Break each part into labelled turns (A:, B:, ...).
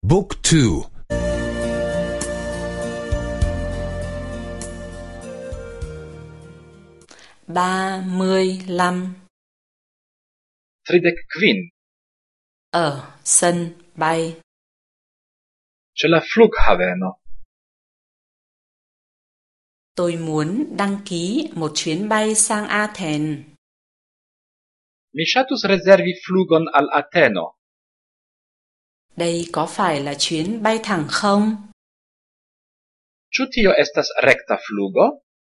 A: Book 2.
B: 35.
C: 35.
B: Ở sân bay.
C: C'è la flughaveno.
B: Tôi muốn đăng ký một chuyến bay sang Athens.
C: Mi ŝatus rezervi flugon al Ateno.
B: Đây có phải là chuyến bay thẳng không?
C: Ĉu tio estas rekta flugo?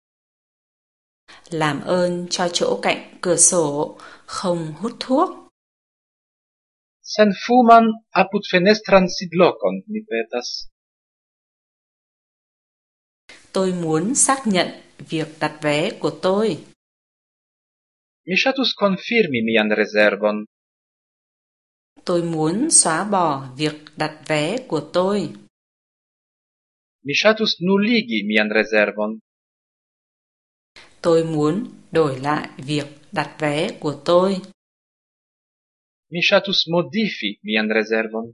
B: Làm ơn cho chỗ cạnh cửa sổ không hút thuốc.
C: Senfuman apud fenestran sidlokon, mi petas.
B: Tôi muốn xác nhận việc đặt vé của tôi.
C: Mi ŝatus konfirmi mian rezervon.
B: Tôi muốn xóa bỏ việc đặt vé của tôi.
C: Mi ŝatus nuligi mian rezervon.
B: Tôi muốn đổi lại việc đặt vé của tôi.
C: Mi ŝatus modifi mian rezervon.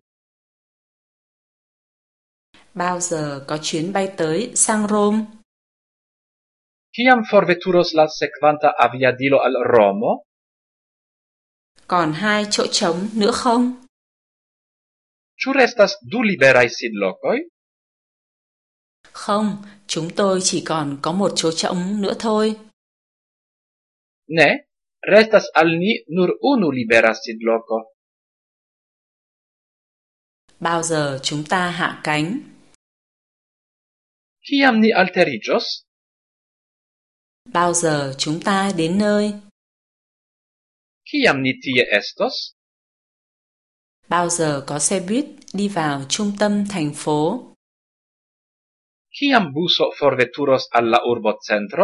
B: Bao giờ có chuyến bay tới sang Rome?
C: Kiam forveturos la sekvanta aviadilo al Romo?
B: Còn 2 chỗ trống nữa không?
C: Ĉu restas du liberaj sidlokoj?
B: Không, chúng tôi chỉ còn có một chỗ trống nữa thôi.
C: Ne, restas al ni nur unu libera sidloko.
B: Bao giờ chúng ta hạ cánh?
C: Kiam ni alteriĝos?
B: Bao giờ chúng ta đến nơi?
C: Kiam ni tie estos?
B: Bao giờ có xe buýt đi vào trung tâm thành phố?
C: Kiam buso forveturos al la urbocentro?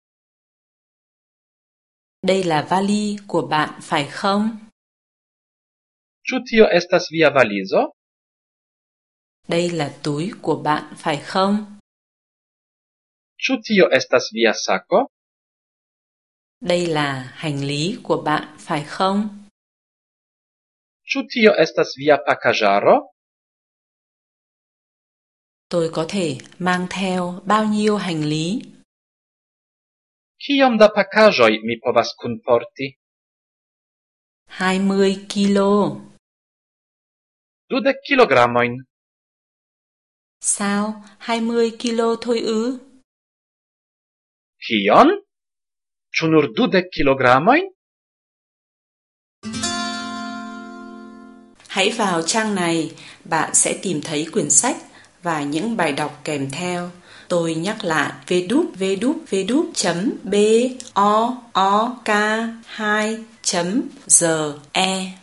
B: Đây là vali của bạn phải không?
C: Ĉu tio estas via valizo?
B: Đây là túi của bạn phải không?
C: Ĉu tio estas via sako?
B: Đây là hành lý của bạn phải không?
C: Ĉu tio estas via pakaĵaro?
B: Tôi có thể mang theo bao nhiêu hành lý?
C: Kiom da pakaĵoj mi povas kunporti?
B: 20 kilo.
C: 20 kilogramojn.
B: Sao? 20 kilo thôi ư?
C: Kion? Ĉu nur 20 kilogramojn?
B: Hãy vào trang này, bạn sẽ tìm thấy quyển sách và những bài đọc kèm theo. Tôi nhắc lại www.book2.ge